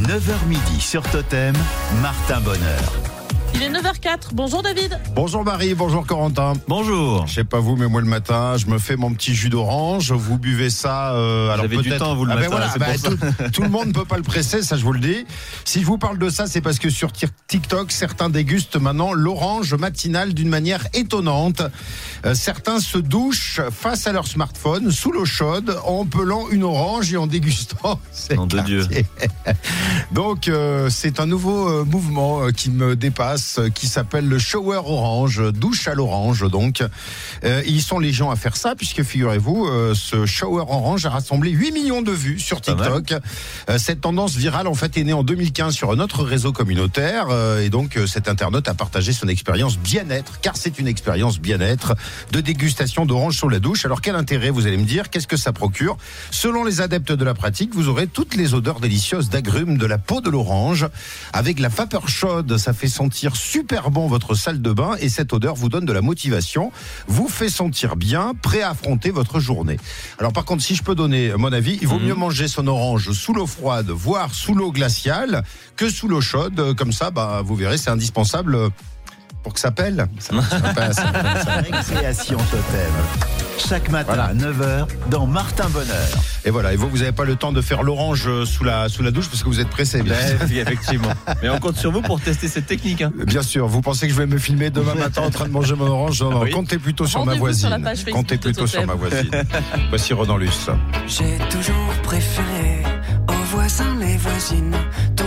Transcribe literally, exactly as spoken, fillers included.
neuf heures midi sur Totem, Martin Bonheur. Il est neuf heures quatre. Bonjour David. Bonjour Marie, bonjour Corentin. Bonjour. Je sais pas vous, mais moi le matin, je me fais mon petit jus d'orange. Vous buvez ça. Euh, alors Vous avez peut-être. du temps, vous le ah matin. ben voilà, c'est ben pour ça. tout, tout le monde ne peut pas le presser, ça je vous le dis. Si je vous parle de ça, c'est parce que sur TikTok, certains dégustent maintenant l'orange matinale d'une manière étonnante. Euh, certains se douchent face à leur smartphone sous l'eau chaude en pelant une orange et en dégustant. Nom de Dieu. Donc euh, c'est un nouveau euh, mouvement euh, qui me dépasse, euh, qui s'appelle le shower orange, douche à l'orange. Donc euh, ils sont les gens à faire ça, puisque figurez-vous, euh, ce shower orange a rassemblé huit millions de vues sur TikTok. Euh, cette tendance virale en fait est née en deux mille quinze sur un autre réseau communautaire, euh, et donc euh, cet internaute a partagé son expérience bien-être, car c'est une expérience bien-être de dégustation d'orange sous la douche. Alors quel intérêt, vous allez me dire, qu'est-ce que ça procure? Selon les adeptes de la pratique, vous aurez toutes les odeurs délicieuses d'agrumes, de la peau de l'orange. Avec la vapeur chaude, ça fait sentir super bon votre salle de bain, et cette odeur vous donne de la motivation, vous fait sentir bien, prêt à affronter votre journée. Alors par contre, si je peux donner mon avis, il vaut mmh. mieux manger son orange sous l'eau froide, voire sous l'eau glaciale, que sous l'eau chaude. Comme ça, bah, vous verrez, c'est indispensable pour que ça pèle. Ça, ça passe, ça passe. Récréation Totem. Chaque matin voilà. à neuf heures dans Martin Bonheur. Et voilà, et vous, vous n'avez pas le temps de faire l'orange sous la, sous la douche parce que vous êtes pressé. Bien effectivement. Mais on compte sur vous pour tester cette technique. Hein. Bien sûr, vous pensez que je vais me filmer demain matin en train de manger mon orange? Non, non, oui. Comptez plutôt sur ma voisine. Sur comptez plutôt sur ma voisine. Voici Ronan Luce. J'ai toujours préféré aux voisins, les voisines.